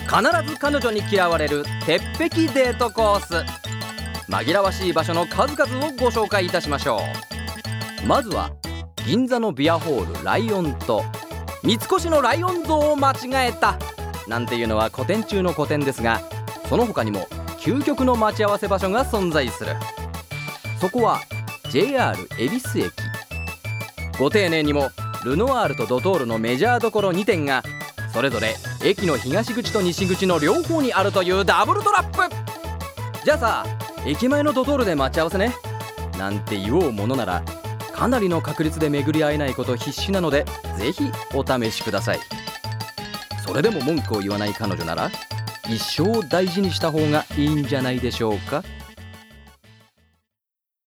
必ず彼女に嫌われる鉄壁デートコース。紛らわしい場所の数々をご紹介いたしましょう。まずは銀座のビアホールライオンと三越のライオン像を間違えたなんていうのは古典中の古典ですが、その他にも究極の待ち合わせ場所が存在する。そこは JR 恵比寿駅。ご丁寧にもルノワールとドトールのメジャーどころ2店がそれぞれ駅の東口と西口の両方にあるというダブルトラップ。じゃあさ、駅前のドトールで待ち合わせねなんて言おうものなら、かなりの確率で巡り合えないこと必至なので、ぜひお試しください。それでも文句を言わない彼女なら、一生大事にした方がいいんじゃないでしょうか。